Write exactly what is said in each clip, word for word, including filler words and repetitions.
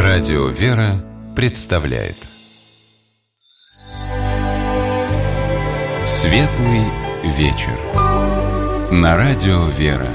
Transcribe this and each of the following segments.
Радио «Вера» представляет Светлый вечер на Радио «Вера».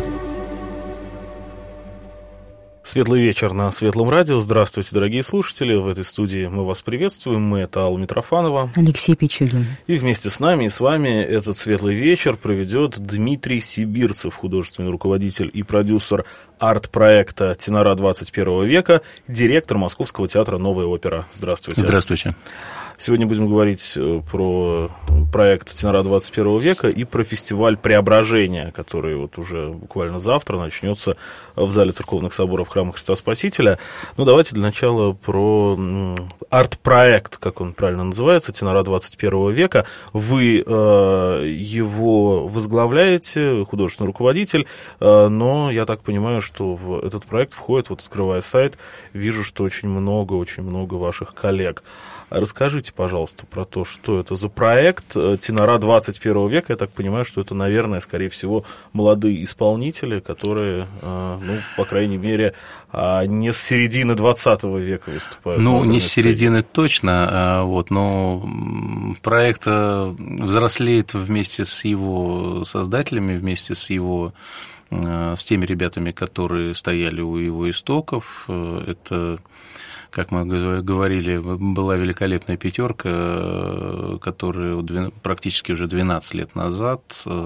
Светлый вечер на Светлом радио. Здравствуйте, дорогие слушатели. В этой студии мы вас приветствуем. Мы — это Алла Митрофанова, Алексей Пичугин. И вместе с нами и с вами этот светлый вечер проведет Дмитрий Сибирцев, художественный руководитель и продюсер арт-проекта «Тенора двадцать первого века», директор Московского театра «Новая опера». Здравствуйте. Здравствуйте. Сегодня будем говорить про проект «Тенора двадцать первого века» и про фестиваль «Преображение», который вот уже буквально завтра начнется в зале церковных соборов Храма Христа Спасителя. Ну, давайте для начала про арт-проект, как он правильно называется, «Тенора двадцать первого века». Вы э, его возглавляете, художественный руководитель, э, но я так понимаю, что в этот проект входит, вот открывая сайт, вижу, что очень много, очень много ваших коллег. Расскажите, пожалуйста, про то, что это за проект «Тенора двадцать первого века». Я так понимаю, что это, наверное, скорее всего, молодые исполнители, которые, ну, по крайней мере, не с середины двадцатого века выступают. Ну, не с середины точно, вот, но проект взрослеет вместе с его создателями, вместе с его с теми ребятами, которые стояли у его истоков. Это, как мы говорили, была великолепная пятерка, которая практически уже двенадцать лет назад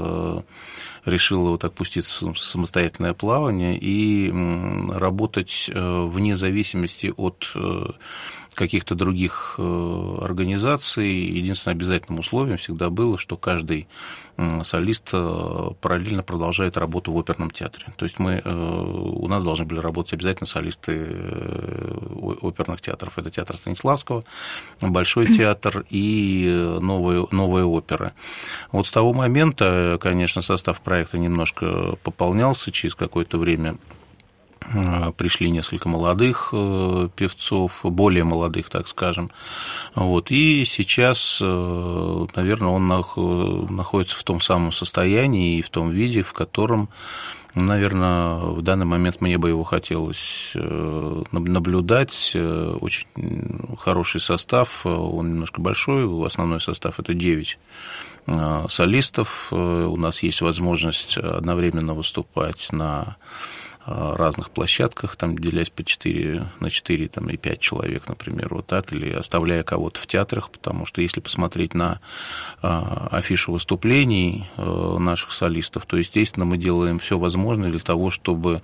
решила вот отпуститься в самостоятельное плавание и работать вне зависимости от каких-то других организаций. Единственным обязательным условием всегда было, что каждый солист параллельно продолжает работу в оперном театре. То есть мы, у нас должны были работать обязательно солисты оперных театров. Это театр Станиславского, Большой театр и новая, новая опера. Вот с того момента, конечно, состав проекта немножко пополнялся. Через какое-то время пришли несколько молодых певцов, более молодых, так скажем. Вот. И сейчас, наверное, он находится в том самом состоянии и в том виде, в котором, наверное, в данный момент мне бы его хотелось наблюдать. Очень хороший состав, он немножко большой, основной состав – это девять солистов. У нас есть возможность одновременно выступать на разных площадках, там, делясь по четыре на четыре там, и пять человек, например, вот так, или оставляя кого-то в театрах, потому что если посмотреть на афишу выступлений наших солистов, то, естественно, мы делаем все возможное для того, чтобы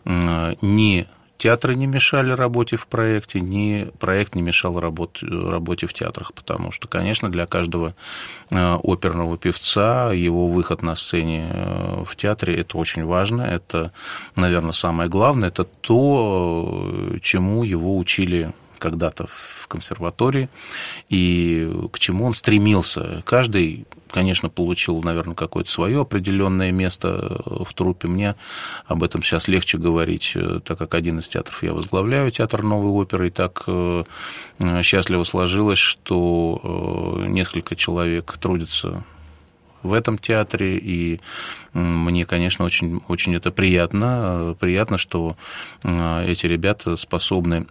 не театры не мешали работе в проекте, ни проект не мешал работе, работе в театрах, потому что, конечно, для каждого оперного певца его выход на сцене в театре – это очень важно, это, наверное, самое главное, это то, чему его учили когда-то в консерватории и к чему он стремился. Каждый, конечно, получил, наверное, какое-то свое определенное место в труппе. Мне об этом сейчас легче говорить, так как один из театров я возглавляю, театр Новой оперы, и так счастливо сложилось, что несколько человек трудятся в этом театре, и мне, конечно, очень, очень это приятно. Приятно, что эти ребята способны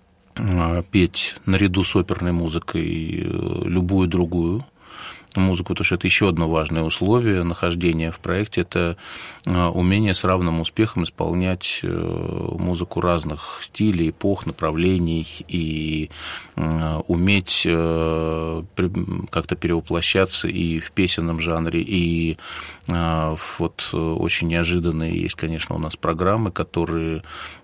петь наряду с оперной музыкой любую другую музыку, потому что это еще одно важное условие нахождения в проекте – это умение с равным успехом исполнять музыку разных стилей, эпох, направлений и уметь как-то перевоплощаться и в песенном жанре, и вот очень неожиданные есть, конечно, у нас программы, которые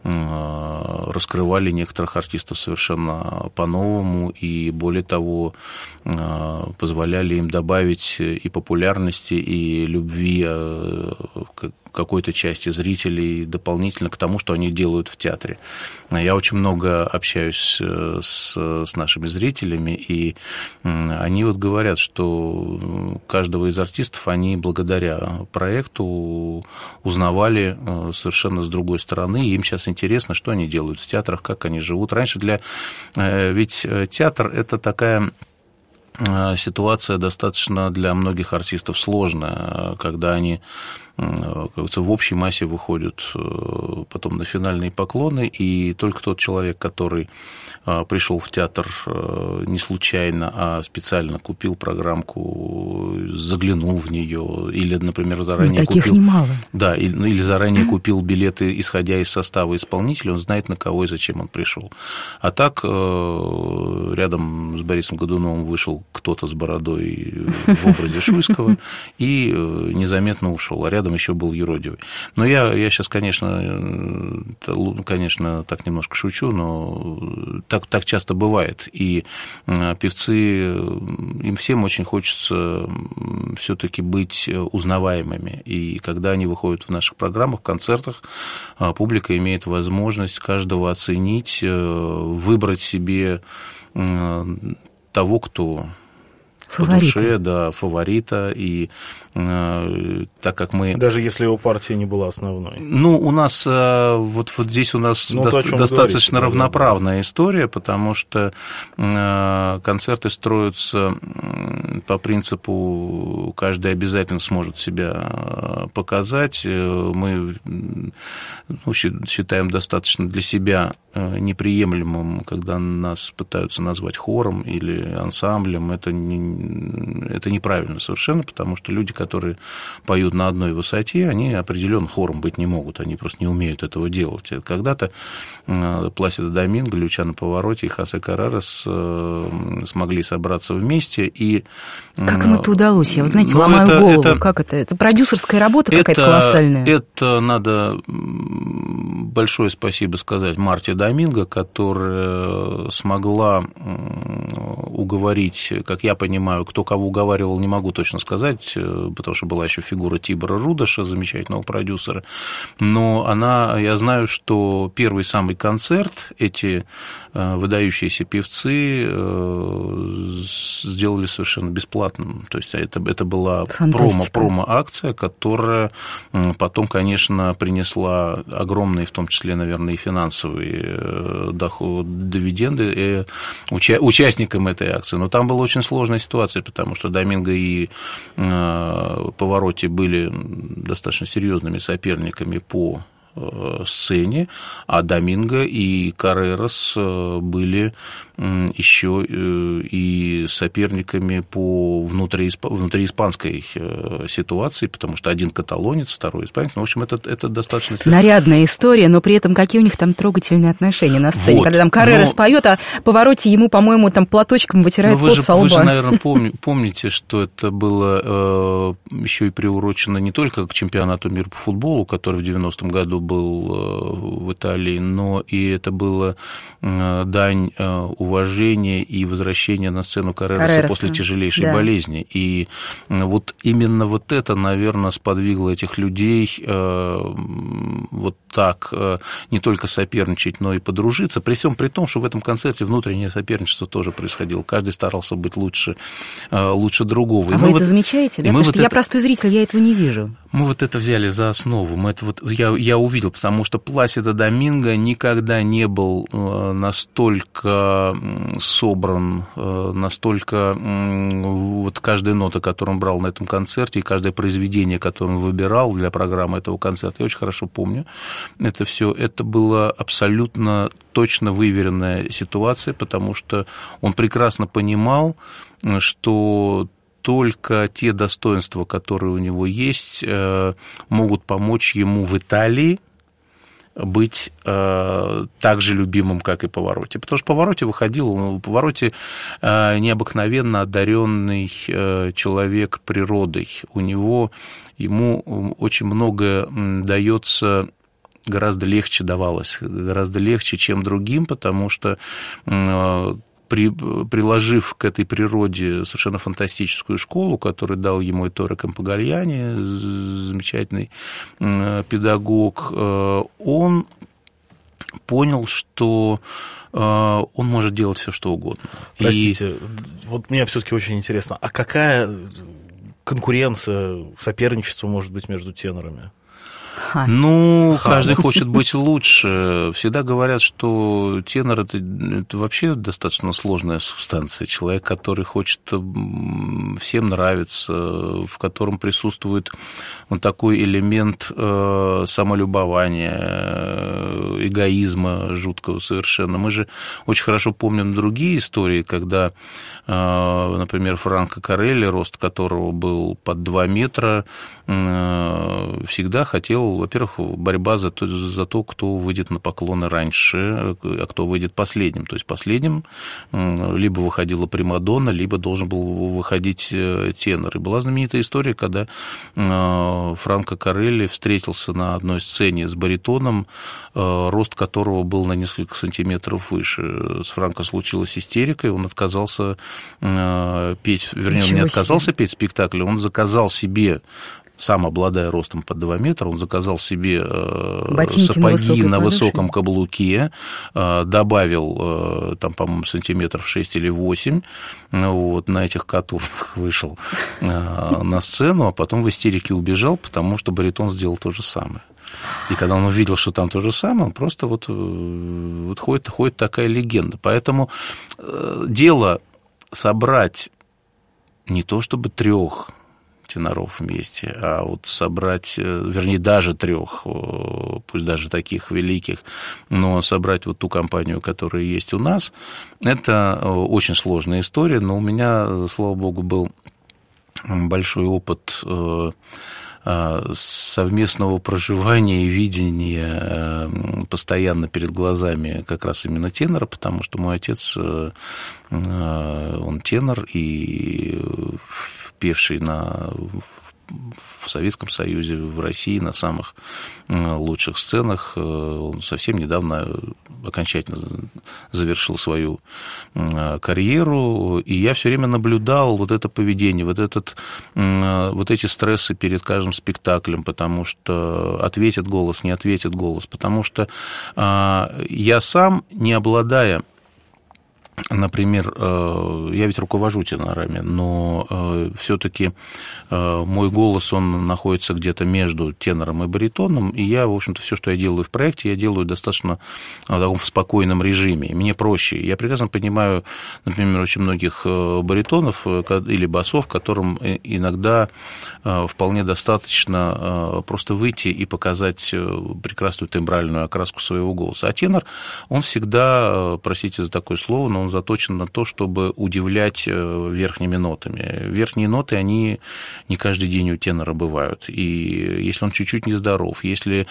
раскрывали некоторых артистов совершенно по-новому и, более того, позволяли им добавить и популярности, и любви какой-то части зрителей дополнительно к тому, что они делают в театре. Я очень много общаюсь с, с нашими зрителями, и они вот говорят, что каждого из артистов они благодаря проекту узнавали совершенно с другой стороны, и им сейчас интересно, что они делают в театрах, как они живут. Раньше для... Ведь театр – это такая ситуация достаточно для многих артистов сложная, когда они как говорится, в общей массе выходят потом на финальные поклоны, и только тот человек, который пришел в театр не случайно, а специально купил программку, заглянул в нее, или, например, заранее ну, таких купил... немало. Да, или, ну, или заранее купил билеты, исходя из состава исполнителя, он знает, на кого и зачем он пришел. А так рядом с Борисом Годуновым вышел кто-то с бородой в образе Шуйского и незаметно ушел, а рядом еще был Юродивый. Но я, я сейчас, конечно, конечно, так немножко шучу, но так, так часто бывает. И певцы, им всем очень хочется все-таки быть узнаваемыми. И когда они выходят в наших программах, концертах, публика имеет возможность каждого оценить, выбрать себе того, кто фаворита. По душе, да, фаворита, и э, так как мы... Даже если его партия не была основной. Ну, у нас, э, вот, вот здесь у нас ну, до, то, достаточно говорите, равноправная да. история, потому что э, концерты строятся по принципу каждый обязательно сможет себя показать. Мы ну, считаем достаточно для себя неприемлемым, когда нас пытаются назвать хором или ансамблем. Это не Это неправильно совершенно, потому что люди, которые поют на одной высоте, они определенно хором быть не могут, они просто не умеют этого делать. Когда-то Пласидо Доминго, Лючано Паваротти и Хосе Каррерас смогли собраться вместе. И... Как им это удалось? Я, вы знаете, ну, ломаю это, голову. Это... Как это? Это продюсерская работа какая-то колоссальная? Это надо большое спасибо сказать Марте Доминго, которая смогла уговорить, как я понимаю, кто кого уговаривал, не могу точно сказать, потому что была еще фигура Тибора Рудоша, замечательного продюсера, но она, я знаю, что первый самый концерт эти выдающиеся певцы сделали совершенно бесплатным, то есть это, это была промо, промо-акция, которая потом, конечно, принесла огромные, в том числе, наверное, и финансовые доходы, дивиденды уча- участникам этой акции, но там была очень сложная ситуация, потому что Доминго и Паваротти были достаточно серьезными соперниками по сцене, а Доминго и Каррерас были еще и соперниками по внутрииспанской ситуации, потому что один каталонец, второй испанец. Ну, в общем, это, это достаточно... Нарядная история, но при этом какие у них там трогательные отношения на сцене, вот. Когда там Каррерас но... поет, а Паваротти ему, по-моему, там платочком вытирает пот со лба. Вы же, наверное, помните, что это было еще и приурочено не только к чемпионату мира по футболу, который в девяностом году был в Италии, но и это было дань уважения и возвращения на сцену Каррераса, Каррераса. после тяжелейшей да. болезни. И вот именно вот это, наверное, сподвигло этих людей вот так не только соперничать, но и подружиться, при всем при том, что в этом концерте внутреннее соперничество тоже происходило. Каждый старался быть лучше, лучше другого. А и вы это вот, замечаете? Да? Потому вот что это... я простой зритель, я этого не вижу. Мы вот это взяли за основу. Мы это вот, я, я увидел, потому что Пласидо Доминго никогда не был настолько собран, настолько вот каждая нота, которую он брал на этом концерте, и каждое произведение, которое он выбирал для программы этого концерта, я очень хорошо помню это все. Это была абсолютно точно выверенная ситуация, потому что он прекрасно понимал, что только те достоинства, которые у него есть, могут помочь ему в Италии быть э, так же любимым, как и Паваротти. Потому что Паваротти выходил, Паваротти э, необыкновенно одаренный э, человек природой. У него, ему очень многое дается, гораздо легче давалось, гораздо легче, чем другим, потому что э, При, приложив к этой природе совершенно фантастическую школу, которую дал ему Этторе Кампогальяни, замечательный педагог, он понял, что он может делать все, что угодно. Простите, И... вот мне все-таки очень интересно, а какая конкуренция, соперничество может быть между тенорами? Ха. Ну, Ха. каждый хочет быть лучше. Всегда говорят, что тенор это, это вообще достаточно сложная субстанция. Человек, который хочет всем нравиться, в котором присутствует вот такой элемент э, самолюбования, эгоизма жуткого совершенно. Мы же очень хорошо помним другие истории, когда, э, например, Франко Корелли, рост которого был под два метра, э, всегда хотел, во-первых, борьба за то, за то, кто выйдет на поклоны раньше, а кто выйдет последним. То есть последним либо выходила примадонна, либо должен был выходить тенор. И была знаменитая история, когда Франко Корелли встретился на одной сцене с баритоном, рост которого был на несколько сантиметров выше. С Франко случилась истерика, и он отказался петь, вернее, он не отказался петь спектакль, он заказал себе, сам обладая ростом под два метра, он заказал себе ботинки сапоги на, на высоком каблуке, добавил, там, по-моему, сантиметров шесть или восемь, вот, на этих катурах вышел на сцену, а потом в истерике убежал, потому что баритон сделал то же самое. И когда он увидел, что там то же самое, он просто вот, вот ходит, ходит такая легенда. Поэтому дело собрать не то чтобы трех теноров вместе, а вот собрать, вернее, даже трех, пусть даже таких великих, но собрать вот ту компанию, которая есть у нас, это очень сложная история, но у меня, слава богу, был большой опыт совместного проживания и видения постоянно перед глазами как раз именно тенора, потому что мой отец, он тенор и певший на, в Советском Союзе, в России на самых лучших сценах. Он совсем недавно окончательно завершил свою карьеру, и я все время наблюдал вот это поведение, вот, этот, вот эти стрессы перед каждым спектаклем, потому что ответит голос, не ответит голос, потому что я сам, не обладая, например, я ведь руковожу тенорами, но все-таки мой голос, он находится где-то между тенором и баритоном, и я, в общем-то, все, что я делаю в проекте, я делаю достаточно в таком спокойном режиме, мне проще. Я прекрасно понимаю, например, очень многих баритонов или басов, которым иногда вполне достаточно просто выйти и показать прекрасную тембральную окраску своего голоса. А тенор, он всегда, простите за такое слово, но он заточен на то, чтобы удивлять верхними нотами. Верхние ноты, они не каждый день у тенора бывают. И если он чуть-чуть нездоров, если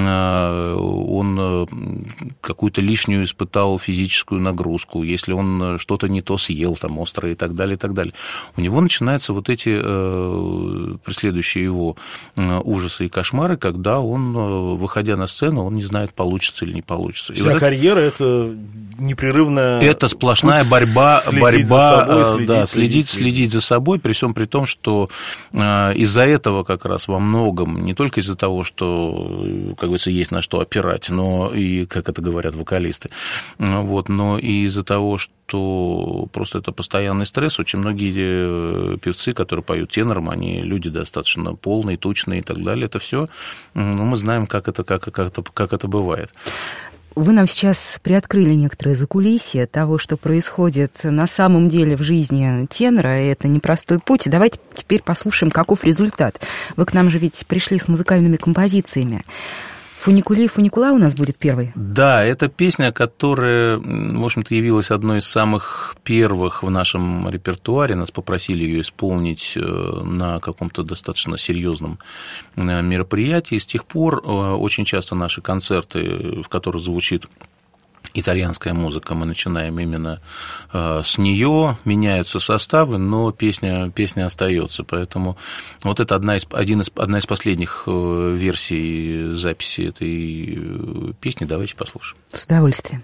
он какую-то лишнюю испытал физическую нагрузку, если он что-то не то съел, там, острое и так далее, и так далее, у него начинаются вот эти преследующие его ужасы и кошмары, когда он, выходя на сцену, он не знает, получится или не получится. Вся вот карьера – это непрерывная... Это сплошная борьба, следить борьба, за собой, следить, да, следить, следить, следить за собой, при всем при том, что из-за этого как раз во многом, не только из-за того, что, как говорится, есть на что опирать, но и, как это говорят вокалисты, вот, но и из-за того, что просто это постоянный стресс. Очень многие певцы, которые поют тенором, они люди достаточно полные, тучные и так далее. Это все, ну, мы знаем, как это, как, как это, как это бывает. Вы нам сейчас приоткрыли некоторые закулисья того, что происходит на самом деле в жизни тенора. Это непростой путь. Давайте теперь послушаем, каков результат. Вы к нам же ведь пришли с музыкальными композициями. «Фуникули и фуникула» у нас будет первой? Да, это песня, которая, в общем-то, явилась одной из самых первых в нашем репертуаре. Нас попросили ее исполнить на каком-то достаточно серьезном мероприятии. С тех пор очень часто наши концерты, в которых звучит итальянская музыка, мы начинаем именно с нее, меняются составы, но песня, песня остается. Поэтому вот это одна из, один из, одна из последних версий записи этой песни. Давайте послушаем. С удовольствием.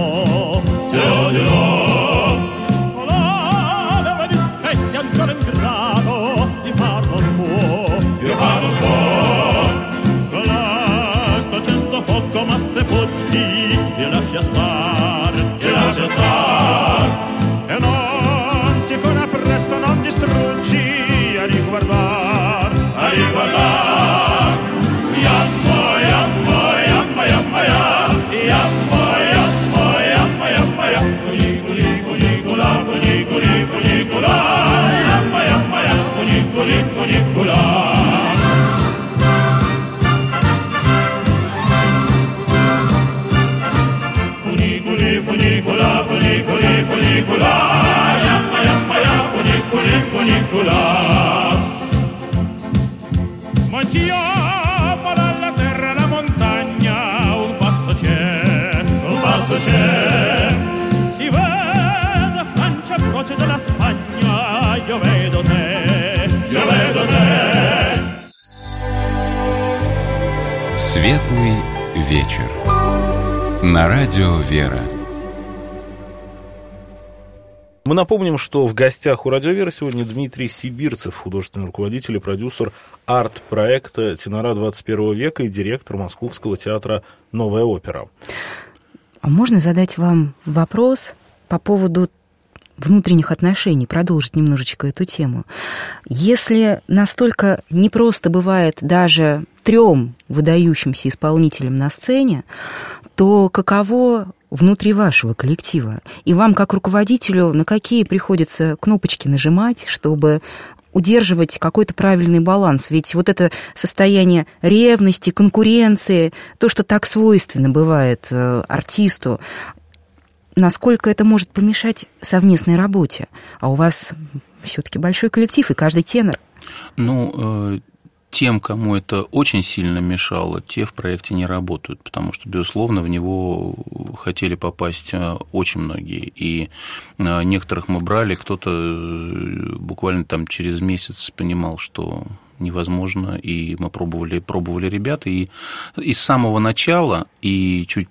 Gran Светлый вечер. На радио «Вера». Мы напомним, что в гостях у «Радио Вера» сегодня Дмитрий Сибирцев, художественный руководитель и продюсер арт-проекта «Тенора двадцать первого века» и директор Московского театра «Новая опера». А можно задать вам вопрос по поводу внутренних отношений, продолжить немножечко эту тему? Если настолько непросто бывает даже трем выдающимся исполнителям на сцене, то каково внутри вашего коллектива? И вам, как руководителю, на какие приходится кнопочки нажимать, чтобы удерживать какой-то правильный баланс? Ведь вот это состояние ревности, конкуренции, то, что так свойственно бывает артисту, насколько это может помешать совместной работе? А у вас все-таки большой коллектив, и каждый тенор. Ну, тем, кому это очень сильно мешало, те в проекте не работают, потому что, безусловно, в него хотели попасть очень многие, и некоторых мы брали, кто-то буквально там через месяц понимал, что невозможно, и мы пробовали, пробовали ребят, и, и с самого начала, и чуть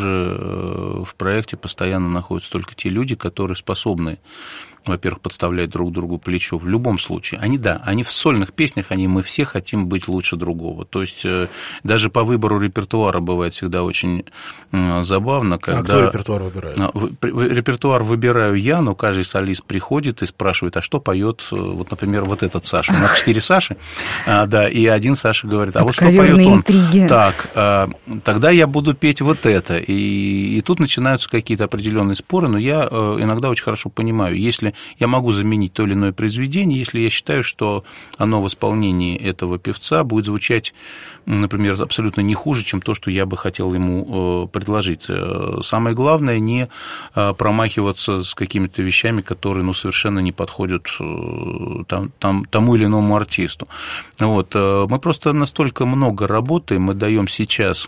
позже в проекте постоянно находятся только те люди, которые способны, во-первых, подставлять друг другу плечо в любом случае. Они, да, они в сольных песнях, они, мы все хотим быть лучше другого. То есть даже по выбору репертуара бывает всегда очень забавно, когда... А кто репертуар выбирает? Репертуар выбираю я, но каждый солист приходит и спрашивает, а что поет, вот, например, вот этот Саша. У нас четыре Саши, да, и один Саша говорит, а вот что поет он? Интриги. Так, тогда я буду петь вот это. И, и тут начинаются какие-то определенные споры, но я иногда очень хорошо понимаю, если я могу заменить то или иное произведение, если я считаю, что оно в исполнении этого певца будет звучать, например, абсолютно не хуже, чем то, что я бы хотел ему предложить. Самое главное не промахиваться с какими-то вещами, которые ну, совершенно не подходят там, там, тому или иному артисту. Вот. Мы просто настолько много работаем, мы даем сейчас...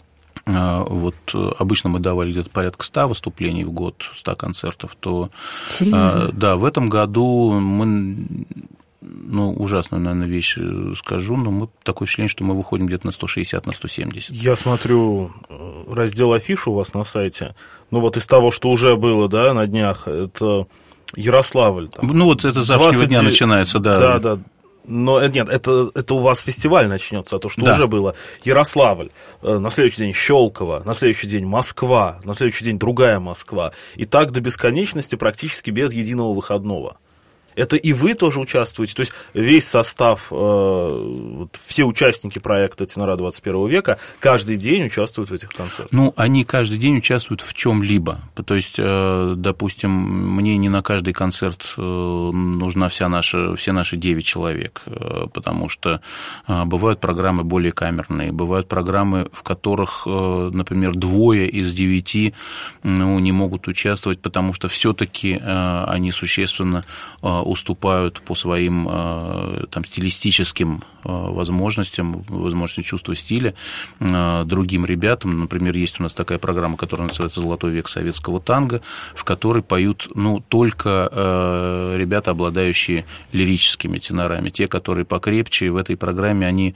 Вот обычно мы давали где-то порядка ста выступлений в год, ста концертов, то Серьезно? Да, в этом году мы, ну, ужасную, наверное, вещь скажу, но мы такое впечатление, что мы выходим где-то на сто шестьдесят, на сто семьдесят. Я смотрю раздел афиш у вас на сайте, ну вот из того, что уже было, да, на днях, это Ярославль. Там, ну вот это с завтрашнего двадцать... дня начинается, да. Да, да. Но нет, это, это у вас фестиваль начнется, а то, что да. уже было. Ярославль, на следующий день Щелково, на следующий день Москва, на следующий день другая Москва. И так до бесконечности практически без единого выходного. Это и вы тоже участвуете, то есть весь состав, э, все участники проекта «Тенора двадцать первого века» каждый день участвуют в этих концертах. Ну, они каждый день участвуют в чем-либо. То есть, э, допустим, мне не на каждый концерт э, нужна вся наша, все наши девять человек, э, потому что э, бывают программы более камерные, бывают программы, в которых, э, например, двое из девяти ну, не могут участвовать, потому что все-таки э, они существенно э, уступают по своим там, стилистическим возможностям, возможностям чувства стиля другим ребятам. Например, есть у нас такая программа, которая называется «Золотой век советского танго», в которой поют ну, только ребята, обладающие лирическими тенорами. Те, которые покрепче, в этой программе они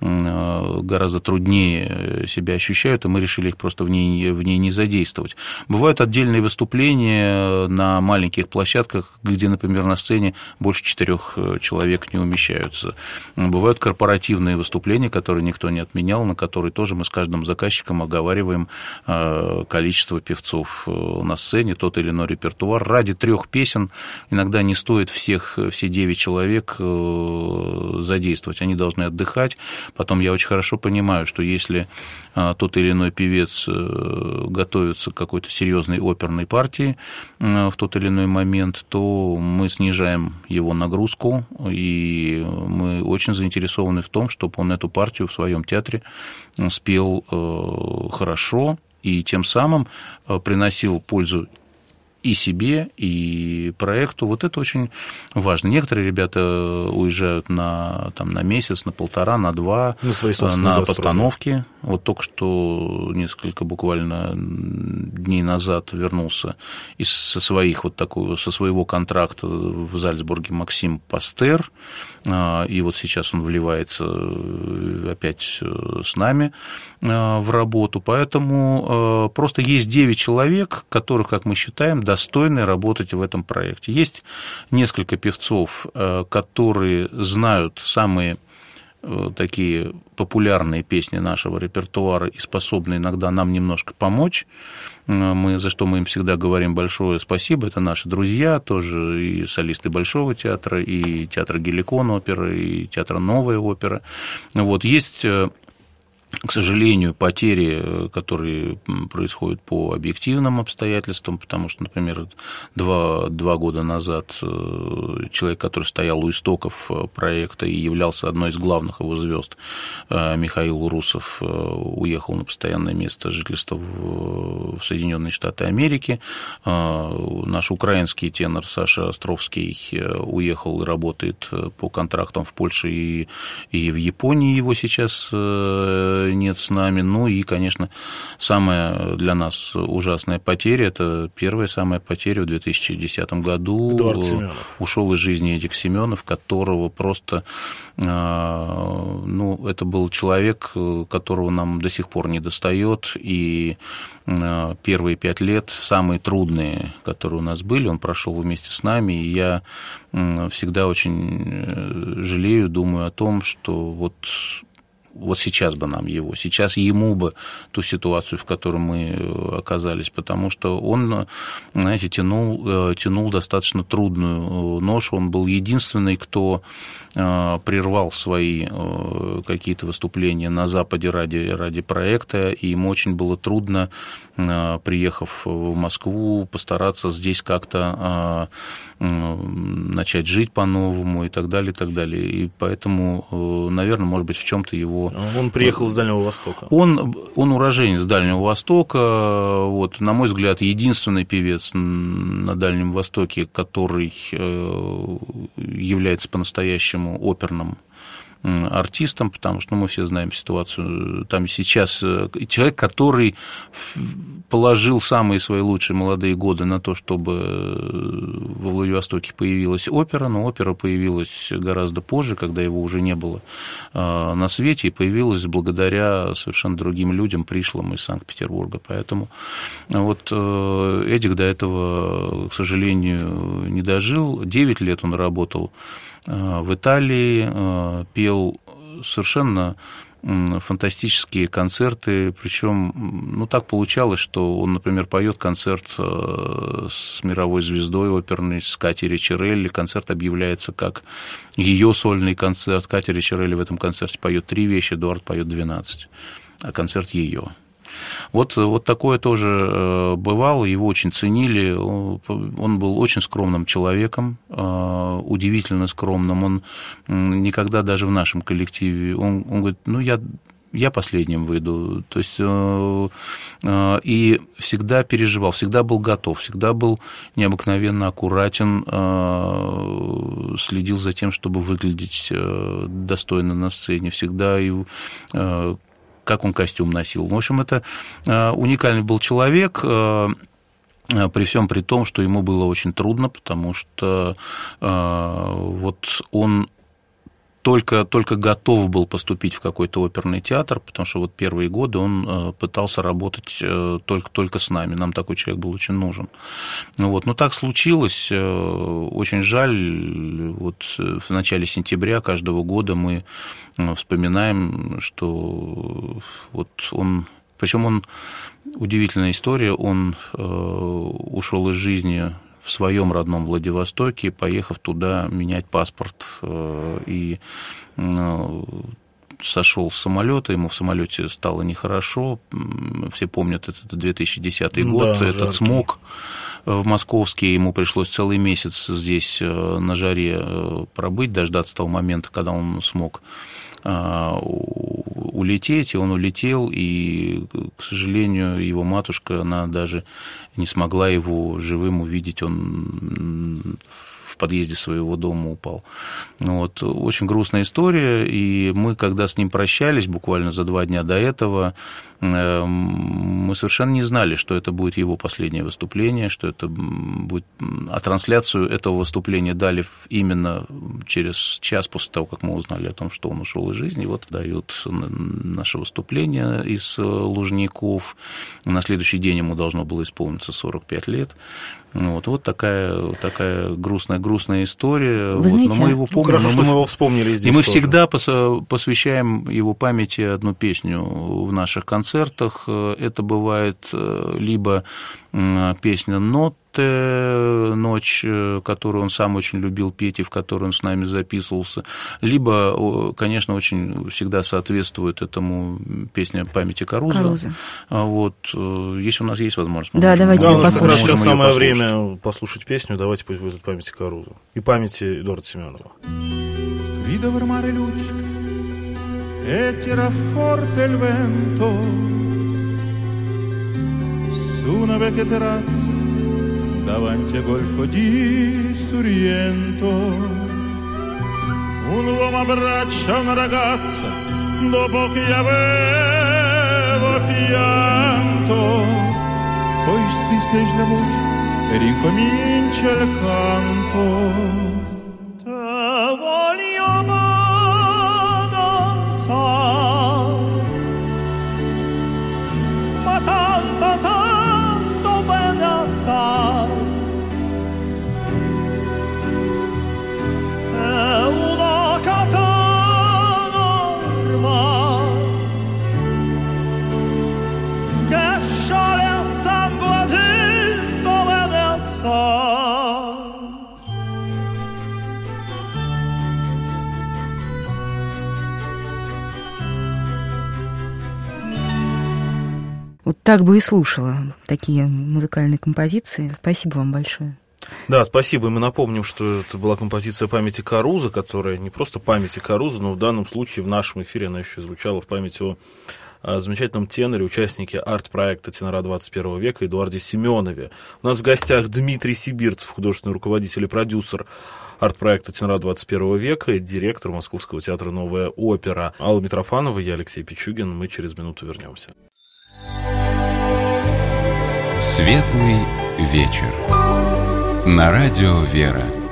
гораздо труднее себя ощущают, и мы решили их просто в ней, в ней не задействовать. Бывают отдельные выступления на маленьких площадках, где, например, на сцене больше четырех человек не умещаются. Бывают корпоративные выступления, которые никто не отменял, на которые тоже мы с каждым заказчиком оговариваем количество певцов на сцене, тот или иной репертуар. Ради трех песен иногда не стоит всех, все девять человек задействовать, они должны отдыхать. Потом я очень хорошо понимаю, что если тот или иной певец готовится к какой-то серьезной оперной партии в тот или иной момент, то мы снижаем снижаем его нагрузку, и мы очень заинтересованы в том, чтобы он эту партию в своем театре спел хорошо и тем самым приносил пользу и себе, и проекту. Вот это очень важно. Некоторые ребята уезжают на, там, на месяц, на полтора, на два, на, на постановки. Вот только что несколько буквально дней назад вернулся из со своих вот такого, со своего контракта в Зальцбурге Максим Пастер, и вот сейчас он вливается опять с нами в работу. Поэтому просто есть девять человек, которых, как мы считаем, достойны работать в этом проекте. Есть несколько певцов, которые знают самые такие популярные песни нашего репертуара и способны иногда нам немножко помочь, мы, за что мы им всегда говорим большое спасибо. Это наши друзья, тоже и солисты Большого театра, и театра Геликон оперы, и театра Новая опера. Вот, есть, к сожалению, потери, которые происходят по объективным обстоятельствам, потому что, например, два, два года назад человек, который стоял у истоков проекта и являлся одной из главных его звезд, Михаил Урусов, уехал на постоянное место жительства в Соединенные Штаты Америки. Наш украинский тенор Саша Островский уехал и работает по контрактам в Польше и, и в Японии, его сейчас нет с нами. Ну и, конечно, самая для нас ужасная потеря, это первая самая потеря в две тысячи десятом году. Эдуард Семенов. Ушел из жизни Эдик Семенов, которого просто, ну, это был человек, которого нам до сих пор не достает, и первые пять лет, самые трудные, которые у нас были, он прошел вместе с нами, и я всегда очень жалею, думаю о том, что вот вот сейчас бы нам его, сейчас ему бы ту ситуацию, в которой мы оказались, потому что он, знаете, тянул, тянул достаточно трудную ношу, он был единственный, кто прервал свои какие-то выступления на Западе ради, ради проекта, и ему очень было трудно, приехав в Москву, постараться здесь как-то начать жить по-новому и так далее, и так далее, и поэтому, наверное, может быть, в чем-то его... Он приехал с Дальнего Востока. Он, он уроженец Дальнего Востока, вот, на мой взгляд, единственный певец на Дальнем Востоке, который является по-настоящему оперным артистом, потому что, ну, мы все знаем ситуацию, там сейчас человек, который положил самые свои лучшие молодые годы на то, чтобы во Владивостоке появилась опера, но опера появилась гораздо позже, когда его уже не было на свете, и появилась благодаря совершенно другим людям, пришлым из Санкт-Петербурга, поэтому вот Эдик до этого, к сожалению, не дожил, девять лет он работал в Италии, пел совершенно фантастические концерты, причем, ну, так получалось, что он, например, поет концерт с мировой звездой оперной, с Катей Ричарелли, концерт объявляется как ее сольный концерт, Катя Ричарелли в этом концерте поет три вещи, Эдуард поет двенадцать, а концерт ее. Вот, вот такое тоже бывало, его очень ценили, он был очень скромным человеком, удивительно скромным, он никогда даже в нашем коллективе, он, он говорит, ну, я... я последним выйду, то есть и всегда переживал, всегда был готов, всегда был необыкновенно аккуратен, следил за тем, чтобы выглядеть достойно на сцене, всегда и как он костюм носил. В общем, это уникальный был человек, при всем при том, что ему было очень трудно, потому что вот он только, только готов был поступить в какой-то оперный театр, потому что вот первые годы он пытался работать только, только с нами, нам такой человек был очень нужен. Вот. Но так случилось, очень жаль, вот в начале сентября каждого года мы вспоминаем, что вот он, причем он, удивительная история, он ушел из жизни в своем родном Владивостоке, поехав туда менять паспорт, и сошел с самолета, ему в самолете стало нехорошо, все помнят этот две тысячи десятый год, да, этот жаркий смог, в московский, ему пришлось целый месяц здесь на жаре пробыть, дождаться того момента, когда он смог улететь, и он улетел, и, к сожалению, его матушка, она даже не смогла его живым увидеть, он в подъезде своего дома упал. Вот. Очень грустная история, и мы, когда с ним прощались, буквально за два дня до этого, мы совершенно не знали, что это будет его последнее выступление, что это будет... А трансляцию этого выступления дали именно через час после того, как мы узнали о том, что он ушел из жизни. Вот дают наше выступление из Лужников. На следующий день ему должно было исполниться сорок пять лет. Вот, вот такая, такая грустная, грустная история. Вы знаете, вот, но мы его помним. Ну, хорошо, что мы его вспомнили здесь. И мы тоже. всегда посвящаем его памяти одну песню в наших концертах. Это бывает либо песня «Нот», «Ночь», которую он сам очень любил петь и в которой он с нами записывался, либо, конечно, очень всегда соответствует этому песня «Памяти Каруза». Каруза. Вот, если у нас есть возможность. Да, можем, давайте да, послушаем. Сейчас самое послушать. время послушать песню, давайте пусть будет «Памяти Каруза» и «Памяти Эдуарда Семенова». Guido per mare luccica e tira forte il vento su una vecchia terrazza davanti al golfo di Sorrento. Un uomo abbraccia una ragazza dopo che gli aveva pianto, poi si schiarisce la voce e ricomincia il canto. Te voglio danzare, ma tanto, tanto bene assai. È una catena ormai che scioglie a sangue tinto bene assai. Вот так бы и слушала такие музыкальные композиции. Спасибо вам большое. Да, спасибо. И мы напомним, что это была композиция «Памяти Каруза», которая не просто «Памяти Каруза», но в данном случае в нашем эфире она еще звучала в память о замечательном теноре, участнике арт-проекта «Тенора двадцать первого века» Эдуарде Семенове. У нас в гостях Дмитрий Сибирцев, художественный руководитель и продюсер арт-проекта «Тенора двадцать первого века», и директор Московского театра «Новая опера». Алла Митрофанова, я Алексей Пичугин. Мы через минуту вернемся. Светлый вечер. На радио «Вера».